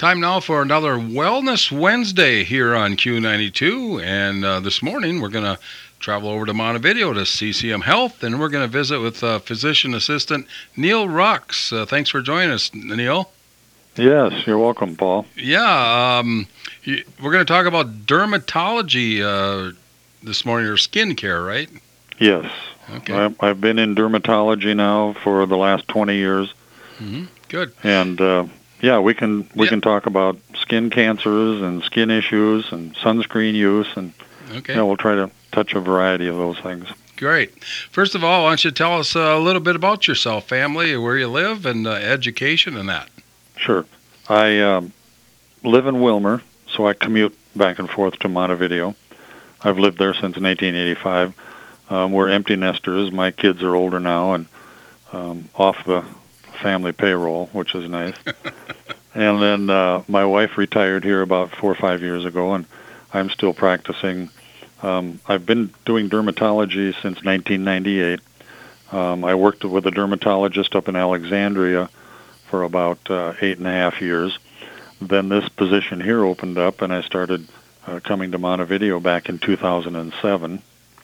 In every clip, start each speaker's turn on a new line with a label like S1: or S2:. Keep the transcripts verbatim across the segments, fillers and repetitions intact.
S1: Time now for another Wellness Wednesday here on Q ninety-two. And uh, this morning we're going to travel over to Montevideo to C C M Health, and we're going to visit with uh, physician assistant Neil Rux. Uh, thanks for joining us, Neil.
S2: Yes, you're welcome, Paul.
S1: Yeah, um, you, we're going to talk about dermatology uh, this morning, or skin care, right?
S2: Yes.
S1: Okay.
S2: I, I've been in dermatology now for the last twenty years.
S1: Mm-hmm. Good.
S2: And uh, yeah, we can we
S1: Yeah.
S2: can talk about skin cancers and skin issues and sunscreen use, and
S1: Okay.
S2: yeah, we'll try to touch a variety of those things.
S1: Great. First of all, why don't you tell us a little bit about yourself, family, where you live, and uh, education and that.
S2: Sure. I um, live in Wilmer, so I commute back and forth to Montevideo. I've lived there since nineteen eighty-five. Um, we're empty nesters. My kids are older now and um, off the family payroll, which is nice. And then uh, my wife retired here about four or five years ago, and I'm still practicing. Um, I've been doing dermatology since nineteen ninety-eight. Um, I worked with a dermatologist up in Alexandria for about uh, eight and a half years. Then this position here opened up, and I started uh, coming to Montevideo back in two thousand seven.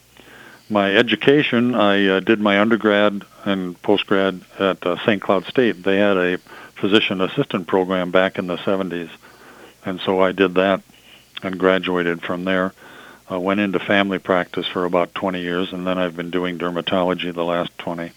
S2: My education, I uh, did my undergrad and postgrad at uh, Saint Cloud State. They had a physician assistant program back in the seventies, and so I did that and graduated from there. Uh, went into family practice for about twenty years, and then I've been doing dermatology the last twenty.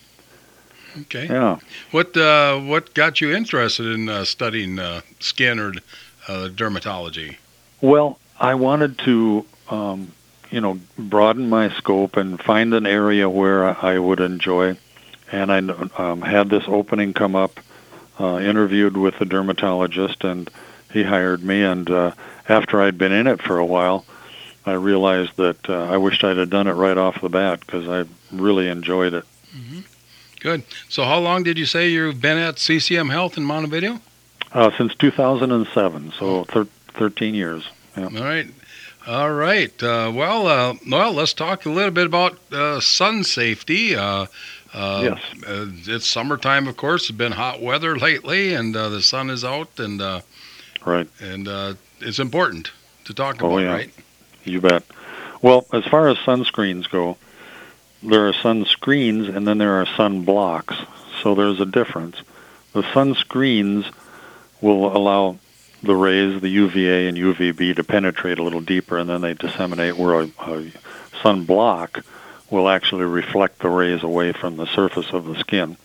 S1: Okay.
S2: Yeah.
S1: What uh, what got you interested in uh, studying uh, skin or uh, dermatology?
S2: Well, I wanted to, um, you know, broaden my scope and find an area where I would enjoy. And I um, had this opening come up, uh, interviewed with a dermatologist, and he hired me. And uh, after I'd been in it for a while, I realized that uh, I wished I'd have done it right off the bat because I really enjoyed it.
S1: Mm-hmm. Good. So how long did you say you've been at C C M Health in Montevideo?
S2: Uh, since two thousand seven, so thir- thirteen years. Yeah.
S1: All right. All right. Uh, well, uh, well, let's talk a little bit about uh, sun safety. Uh, uh,
S2: Yes.
S1: Uh, it's summertime, of course. It's been hot weather lately, and uh, the sun is out, and uh,
S2: Right.
S1: and uh, it's important to talk
S2: Oh,
S1: about,
S2: yeah.
S1: right?
S2: You bet. Well, as far as sunscreens go, there are sunscreens and then there are sun blocks. So there's a difference. The sunscreens will allow the rays, the U V A and U V B, to penetrate a little deeper, and then they disseminate, where a, a sun block will actually reflect the rays away from the surface of the skin.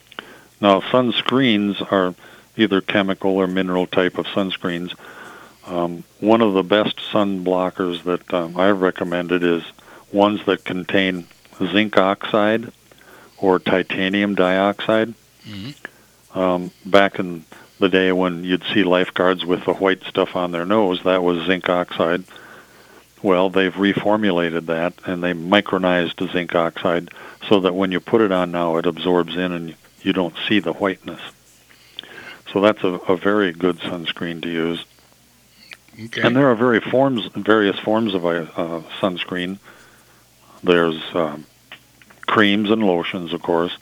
S2: Now, sunscreens are either chemical or mineral type of sunscreens. Um, one of the best sun blockers that um, I've recommended is ones that contain zinc oxide or titanium dioxide.
S1: Mm-hmm.
S2: Um, back in the day when you'd see lifeguards with the white stuff on their nose, that was zinc oxide. Well, they've reformulated that, and they micronized the zinc oxide so that when you put it on now, it absorbs in and you don't see the whiteness. So that's a, a very good sunscreen to use.
S1: Okay.
S2: And there are very forms, various forms of a uh, sunscreen. There's um, creams and lotions, of course,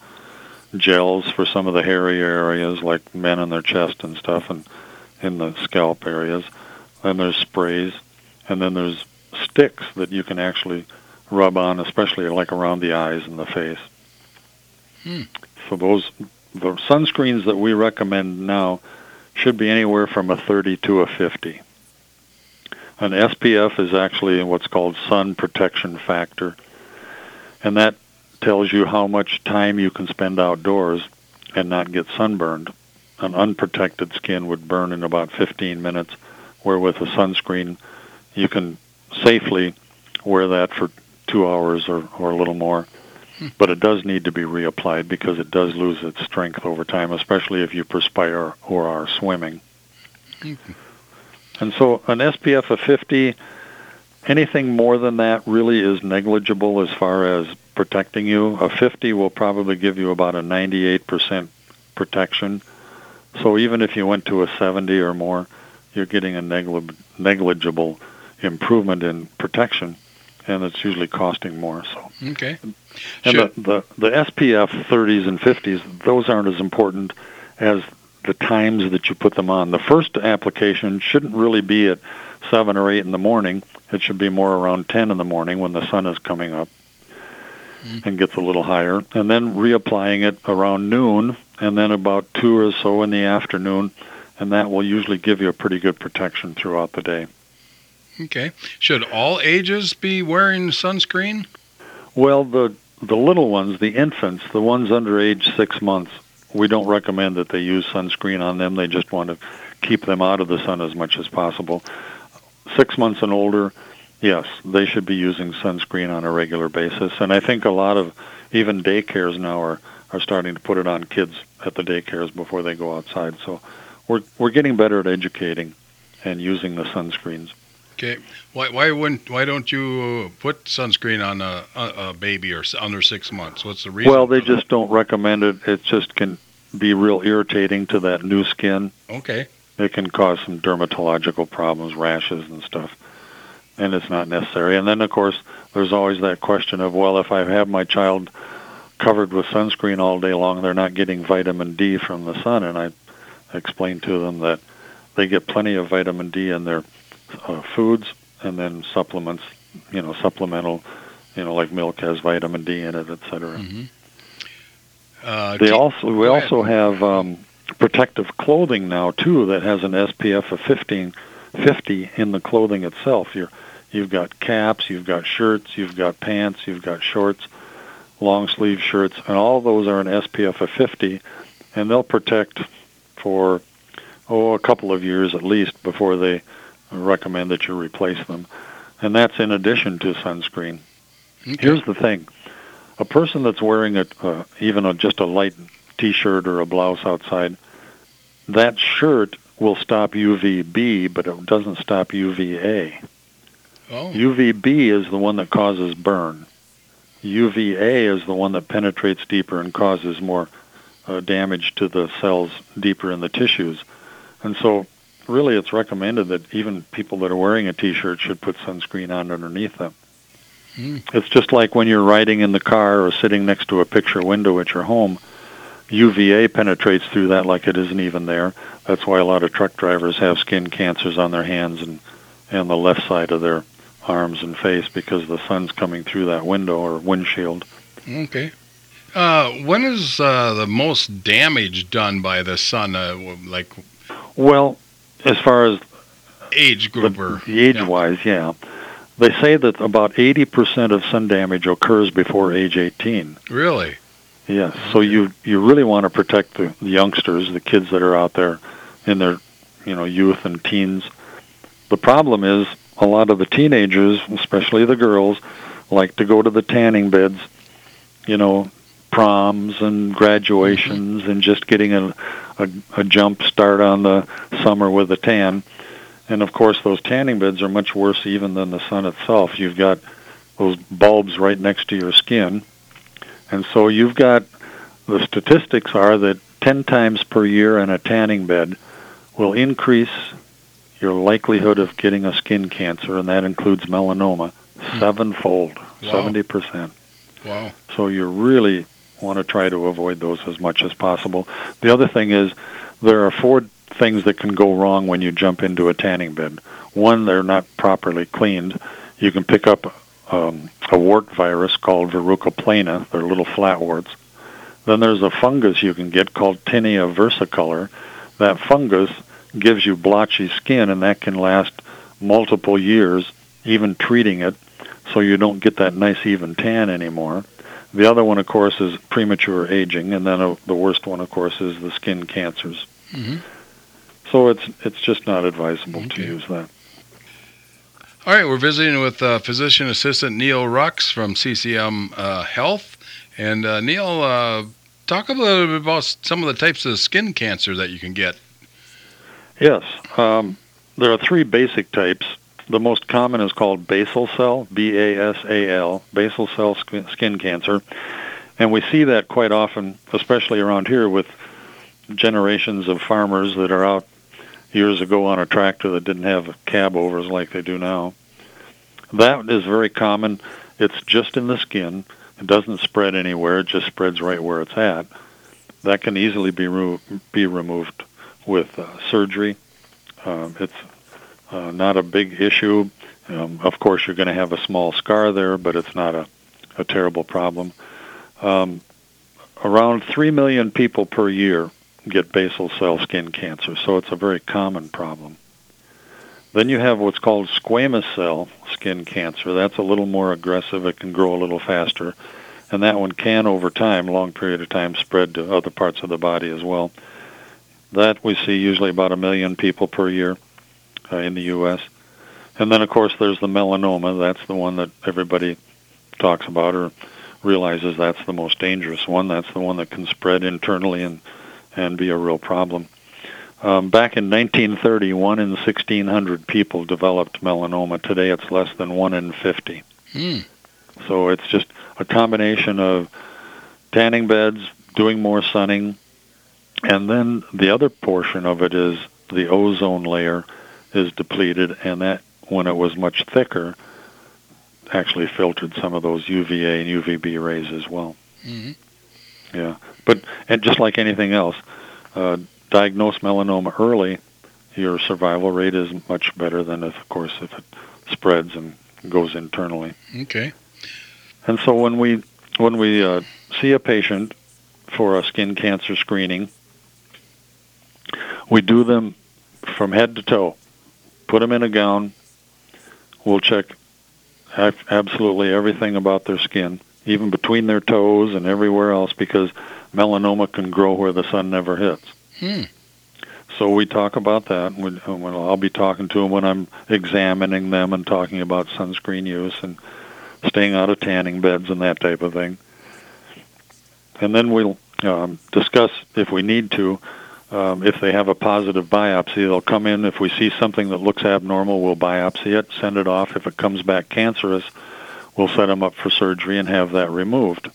S2: gels for some of the hairy areas, like men in their chest and stuff, and in the scalp areas. And there's sprays, and then there's sticks that you can actually rub on, especially like around the eyes and the face.
S1: Hmm.
S2: So those, the sunscreens that we recommend now should be anywhere from a thirty to a fifty. An S P F is actually what's called sun protection factor, and that tells you how much time you can spend outdoors and not get sunburned. An unprotected skin would burn in about fifteen minutes, where with a sunscreen you can safely wear that for two hours or, or a little more.
S1: Hmm.
S2: But it does need to be reapplied because it does lose its strength over time, especially if you perspire or are swimming.
S1: Mm-hmm.
S2: And so an S P F of fifty, anything more than that really is negligible as far as protecting you. A fifty will probably give you about a ninety-eight percent protection. So even if you went to a seventy or more, you're getting a negli- negligible improvement in protection, and it's usually costing more. So,
S1: Okay.
S2: and
S1: Sure.
S2: the, the the S P F thirties and fifties, those aren't as important as the times that you put them on. The first application shouldn't really be at seven or eight in the morning. It should be more around ten in the morning when the sun is coming up mm. and gets a little higher. And then reapplying it around noon, and then about two or so in the afternoon, and that will usually give you a pretty good protection throughout the day.
S1: Okay. Should all ages be wearing sunscreen?
S2: Well, the the little ones, the infants, the ones under age six months, we don't recommend that they use sunscreen on them. They just want to keep them out of the sun as much as possible. Six months and older, yes, they should be using sunscreen on a regular basis. And I think a lot of even daycares now are, are starting to put it on kids at the daycares before they go outside. So we're we're getting better at educating and using the sunscreens.
S1: Okay. Why why wouldn't why don't you put sunscreen on a, a, a baby or under six months? What's the reason?
S2: Well, they just don't recommend it. It just can be real irritating to that new skin.
S1: Okay.
S2: It can cause some dermatological problems, rashes and stuff, and it's not necessary. And then, of course, there's always that question of, well, if I have my child covered with sunscreen all day long, they're not getting vitamin D from the sun. And I explained to them that they get plenty of vitamin D in their uh, foods, and then supplements, you know, supplemental, you know, like milk has vitamin D in it, et cetera.
S1: Mm-hmm. Uh,
S2: they also we also have um, protective clothing now too that has an S P F of fifteen fifty in the clothing itself. You're, you've got caps, you've got shirts, you've got pants, you've got shorts, long sleeve shirts, and all of those are an S P F of fifty, and they'll protect for oh a couple of years at least before they recommend that you replace them. And that's in addition to sunscreen.
S1: Okay.
S2: Here's the thing. A person that's wearing a, uh, even a, just a light T-shirt or a blouse outside, that shirt will stop U V B, but it doesn't stop U V A.
S1: Oh.
S2: U V B is the one that causes burn. U V A is the one that penetrates deeper and causes more uh, damage to the cells deeper in the tissues. And so really it's recommended that even people that are wearing a T-shirt should put sunscreen on underneath them.
S1: Mm.
S2: It's just like when you're riding in the car or sitting next to a picture window at your home, U V A penetrates through that like it isn't even there. That's why a lot of truck drivers have skin cancers on their hands and, and the left side of their arms and face because the sun's coming through that window or windshield.
S1: Okay. Uh, when is uh, the most damage done by the sun? Uh, like,
S2: well, as far as
S1: age group
S2: the,
S1: or
S2: the age-wise, yeah. yeah. They say that about eighty percent of sun damage occurs before age eighteen.
S1: Really?
S2: Yes. Okay. So you you really want to protect the, the youngsters, the kids that are out there in their, you know, youth and teens. The problem is a lot of the teenagers, especially the girls, like to go to the tanning beds, you know, proms and graduations, mm-hmm. and just getting a, a a jump start on the summer with a tan. And of course, those tanning beds are much worse even than the sun itself. You've got those bulbs right next to your skin. And so you've got, the statistics are that ten times per year in a tanning bed will increase your likelihood of getting a skin cancer, and that includes melanoma, sevenfold, wow. seventy percent.
S1: Wow. So
S2: you really want to try to avoid those as much as possible. The other thing is there are four things that can go wrong when you jump into a tanning bed. One, they're not properly cleaned. You can pick up um, a wart virus called Verruca plana. They're little flat warts. Then there's a fungus you can get called Tinea versicolor. That fungus gives you blotchy skin, and that can last multiple years, even treating it, so you don't get that nice even tan anymore. The other one, of course, is premature aging, and then uh, the worst one, of course, is the skin cancers.
S1: Mm-hmm.
S2: So it's it's just not advisable
S1: okay.
S2: to use that.
S1: All right, we're visiting with uh, physician assistant Neil Rux from C C M uh, Health. And uh, Neil, uh, talk a little bit about some of the types of skin cancer that you can get.
S2: Yes. Um, there are three basic types. The most common is called basal cell, B A S A L, basal cell skin cancer. And we see that quite often, especially around here with generations of farmers that are out years ago on a tractor that didn't have cab overs like they do now. That is very common. It's just in the skin. It doesn't spread anywhere. It just spreads right where it's at. That can easily be re- be removed with uh, surgery. Um, it's uh, not a big issue. Um, of course, you're going to have a small scar there, but it's not a, a terrible problem. Um, around three million people per year get basal cell skin cancer, so it's a very common problem. Then you have what's called squamous cell skin cancer. That's a little more aggressive. It can grow a little faster. And that one can, over time, a long period of time, spread to other parts of the body as well. That we see usually about a million people per year uh, in the U S And then, of course, there's the melanoma. That's the one that everybody talks about or realizes that's the most dangerous one. That's the one that can spread internally and, and be a real problem. Um, back in nineteen thirty, one in sixteen hundred people developed melanoma. Today it's less than one in fifty.
S1: Mm.
S2: So it's just a combination of tanning beds, doing more sunning, and then the other portion of it is the ozone layer is depleted, and that, when it was much thicker, actually filtered some of those U V A and U V B rays as well.
S1: Mm-hmm.
S2: Yeah, but and just like anything else, uh, diagnose melanoma early, your survival rate is much better than, if, of course, if it spreads and goes internally.
S1: Okay.
S2: And so when we when we uh, see a patient for a skin cancer screening, we do them from head to toe. Put them in a gown. We'll check absolutely everything about their skin, even between their toes and everywhere else, because melanoma can grow where the sun never hits.
S1: Hmm.
S2: So we talk about that. I'll be talking to them when I'm examining them and talking about sunscreen use and staying out of tanning beds and that type of thing. And then we'll um, discuss, if we need to, um, if they have a positive biopsy, they'll come in. If we see something that looks abnormal, we'll biopsy it, send it off. If it comes back cancerous, we'll set them up for surgery and have that removed.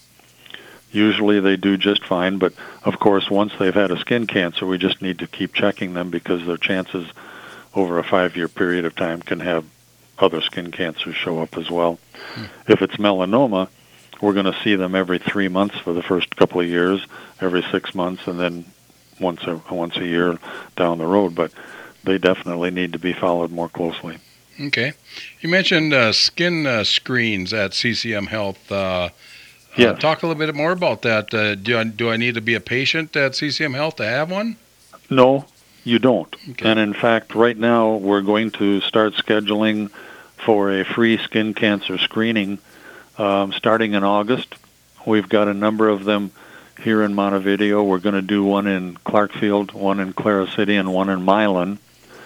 S2: Usually they do just fine, but of course, once they've had a skin cancer, we just need to keep checking them, because their chances over a five-year period of time can have other skin cancers show up as well. Hmm. If it's melanoma, we're going to see them every three months for the first couple of years, every six months, and then once a, once a year down the road. But they definitely need to be followed more closely.
S1: Okay. You mentioned uh, skin uh, screens at C C M Health. Uh,
S2: Yes.
S1: Uh, talk a little bit more about that. Uh, do, I, do I need to be a patient at C C M Health to have one?
S2: No, you don't.
S1: Okay.
S2: And in fact, right now, we're going to start scheduling for a free skin cancer screening um, starting in August. We've got a number of them here in Montevideo. We're going to do one in Clarkfield, one in Clara City, and one in Milan.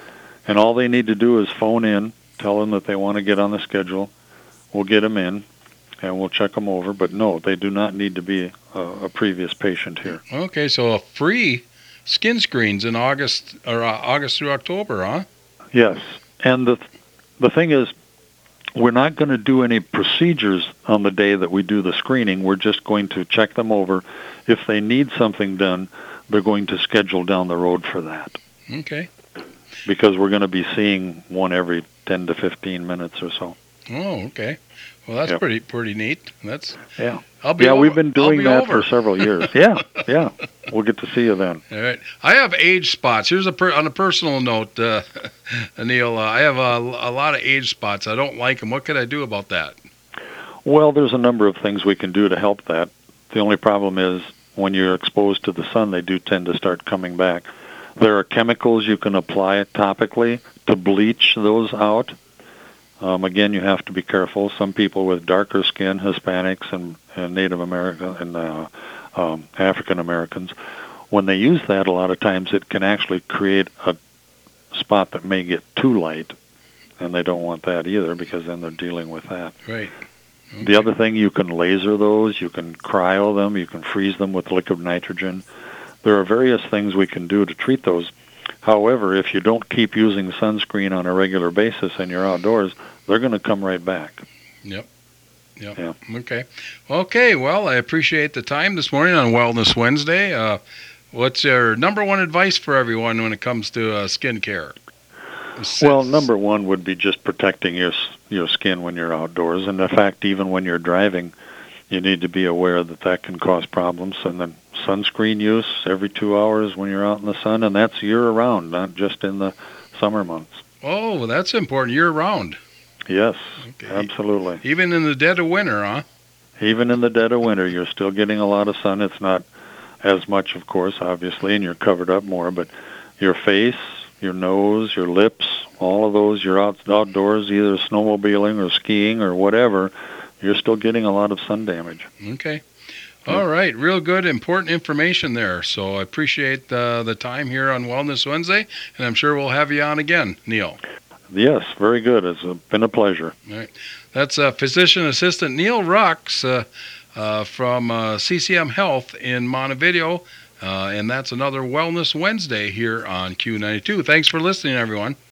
S2: And all they need to do is phone in, tell them that they want to get on the schedule. We'll get them in, and we'll check them over. But no, they do not need to be a, a previous patient here.
S1: Okay, so a free skin screens in August or uh, August through October, huh?
S2: Yes, and the the thing is, we're not going to do any procedures on the day that we do the screening. We're just going to check them over. If they need something done, they're going to schedule down the road for that.
S1: Okay.
S2: Because we're going to be seeing one every ten to fifteen minutes or so.
S1: Oh, okay. Well, that's
S2: yep.
S1: pretty pretty neat. That's
S2: yeah.
S1: I'll be
S2: yeah,
S1: over,
S2: we've been doing that
S1: over.
S2: for several years. yeah, yeah. We'll get to see you then.
S1: All right. I have age spots. Here's a per, on a personal note, uh, Neil. Uh, I have a, a lot of age spots. I don't like them. What can I do about that?
S2: Well, there's a number of things we can do to help that. The only problem is when you're exposed to the sun, they do tend to start coming back. There are chemicals you can apply topically to bleach those out. Um, again, you have to be careful. Some people with darker skin, Hispanics and, and Native American and uh, um, African Americans, when they use that, a lot of times it can actually create a spot that may get too light, and they don't want that either, because then they're dealing with that.
S1: Right. Okay.
S2: The other thing, you can laser those, you can cryo them, you can freeze them with liquid nitrogen. There are various things we can do to treat those. However, if you don't keep using sunscreen on a regular basis and you're outdoors, they're going to come right back.
S1: Yep. Yep.
S2: Yeah.
S1: Okay. Okay, well, I appreciate the time this morning on Wellness Wednesday. Uh, what's your number one advice for everyone when it comes to uh, skin care?
S2: Well, number one would be just protecting your your skin when you're outdoors. And in fact, even when you're driving, you need to be aware that that can cause problems. And then sunscreen use every two hours when you're out in the sun, and that's year-round, not just in the summer months.
S1: Oh, well, that's important, year-round.
S2: Yes,
S1: Okay.
S2: absolutely.
S1: Even in the dead of winter, huh?
S2: Even in the dead of winter, you're still getting a lot of sun. It's not as much, of course, obviously, and you're covered up more, but your face, your nose, your lips, all of those, you're out outdoors, either snowmobiling or skiing or whatever, you're still getting a lot of sun damage.
S1: Okay. All right. Real good, important information there. So I appreciate uh, the time here on Wellness Wednesday, and I'm sure we'll have you on again, Neil.
S2: Yes, very good. It's been a pleasure.
S1: All right. That's uh, Physician Assistant Neil Rux uh, uh, from uh, C C M Health in Montevideo, uh, and that's another Wellness Wednesday here on Q ninety-two. Thanks for listening, everyone.